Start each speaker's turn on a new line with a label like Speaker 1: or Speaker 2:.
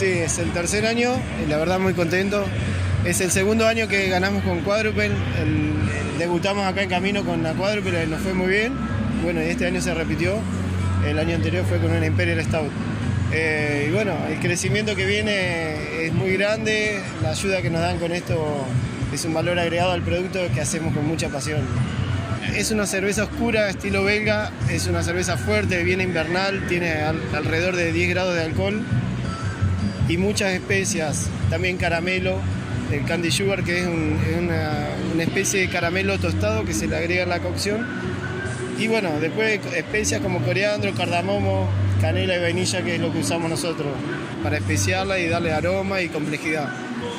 Speaker 1: Sí, es el tercer año y la verdad muy contento. Es el segundo año que ganamos con Quadruple. Debutamos acá en Camino con la Quadruple y nos fue muy bien. Bueno, y este año se repitió. El año anterior fue con una Imperial Stout. Y bueno, el crecimiento que viene es muy grande. La ayuda que nos dan con esto es un valor agregado al producto que hacemos con mucha pasión. Es una cerveza oscura, estilo belga. Es una cerveza fuerte, bien invernal. Tiene alrededor de 10 grados de alcohol. Y muchas especias. También caramelo. El candy sugar, que es una especie de caramelo tostado que se le agrega en la cocción. Y bueno, después especias como coriandro, cardamomo, canela y vainilla, que es lo que usamos nosotros para especiarla y darle aroma y complejidad.